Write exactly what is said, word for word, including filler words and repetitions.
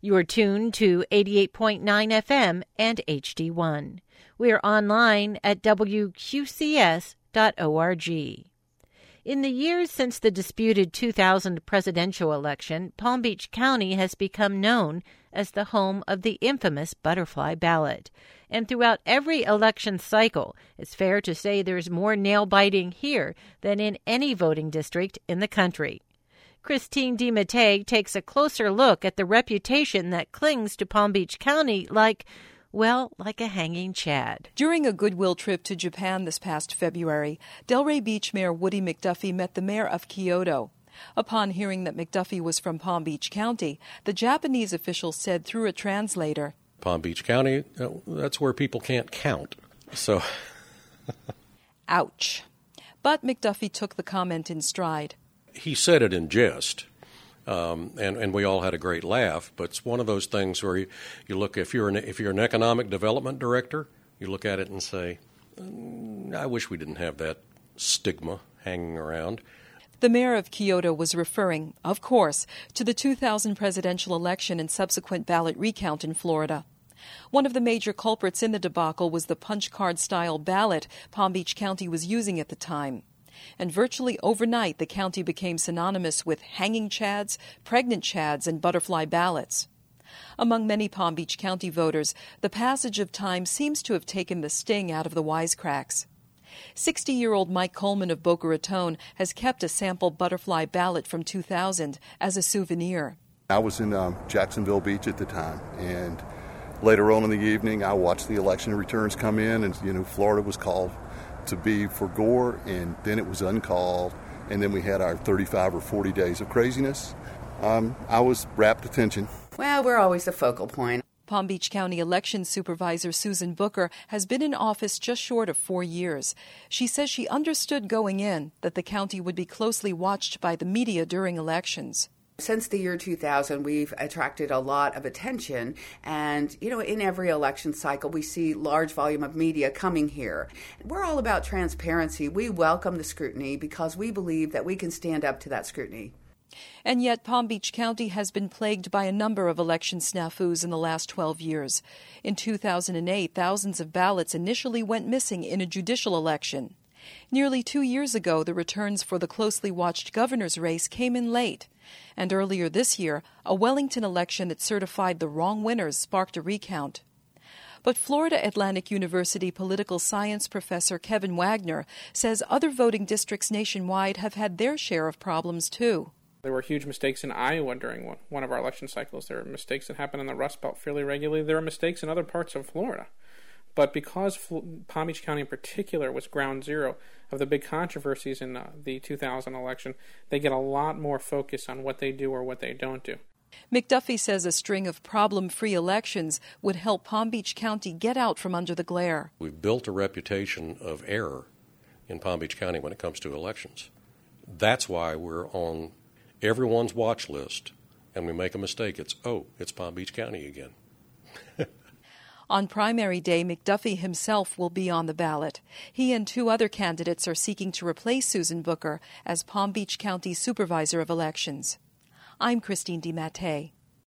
You're tuned to eighty-eight point nine F M and H D one. We're online at W Q C S dot org. In the years since the disputed two thousand presidential election, Palm Beach County has become known as the home of the infamous butterfly ballot. And throughout every election cycle, it's fair to say there's more nail-biting here than in any voting district in the country. Christine DiMattei takes a closer look at the reputation that clings to Palm Beach County like, well, like a hanging chad. During a goodwill trip to Japan this past February, Delray Beach Mayor Woody McDuffie met the mayor of Kyoto. Upon hearing that McDuffie was from Palm Beach County, the Japanese official said through a translator, Palm Beach County, that's where people can't count. So, ouch. But McDuffie took the comment in stride. He said it in jest, um, and, and we all had a great laugh, but it's one of those things where you, you look, if you're, an, if you're an economic development director, you look at it and say, mm, I wish we didn't have that stigma hanging around. The mayor of Kyoto was referring, of course, to the two thousand presidential election and subsequent ballot recount in Florida. One of the major culprits in the debacle was the punch card-style ballot Palm Beach County was using at the time. And virtually overnight, the county became synonymous with hanging chads, pregnant chads, and butterfly ballots. Among many Palm Beach County voters, the passage of time seems to have taken the sting out of the wisecracks. sixty-year-old Mike Coleman of Boca Raton has kept a sample butterfly ballot from two thousand as a souvenir. I was in um, Jacksonville Beach at the time, and later on in the evening, I watched the election returns come in, and, you know, Florida was called to be for Gore, and then it was uncalled, and then we had our thirty-five or forty days of craziness. Um, I was rapt attention. Well, we're always the focal point. Palm Beach County Election Supervisor Susan Booker has been in office just short of four years. She says she understood going in that the county would be closely watched by the media during elections. Since the year two thousand, we've attracted a lot of attention, and, you know, in every election cycle, we see large volume of media coming here. We're all about transparency. We welcome the scrutiny because we believe that we can stand up to that scrutiny. And yet Palm Beach County has been plagued by a number of election snafus in the last twelve years. In two thousand eight, thousands of ballots initially went missing in a judicial election. Nearly two years ago, the returns for the closely watched governor's race came in late. And earlier this year, a Wellington election that certified the wrong winners sparked a recount. But Florida Atlantic University political science professor Kevin Wagner says other voting districts nationwide have had their share of problems too. There were huge mistakes in Iowa during one of our election cycles. There were mistakes that happened in the Rust Belt fairly regularly. There were mistakes in other parts of Florida. But because Palm Beach County in particular was ground zero of the big controversies in uh, the two thousand election, they get a lot more focus on what they do or what they don't do. McDuffie says a string of problem-free elections would help Palm Beach County get out from under the glare. We've built a reputation of error in Palm Beach County when it comes to elections. That's why we're on everyone's watch list, and we make a mistake. It's, oh, it's Palm Beach County again. On primary day, McDuffie himself will be on the ballot. He and two other candidates are seeking to replace Susan Booker as Palm Beach County Supervisor of Elections. I'm Christine DiMattei.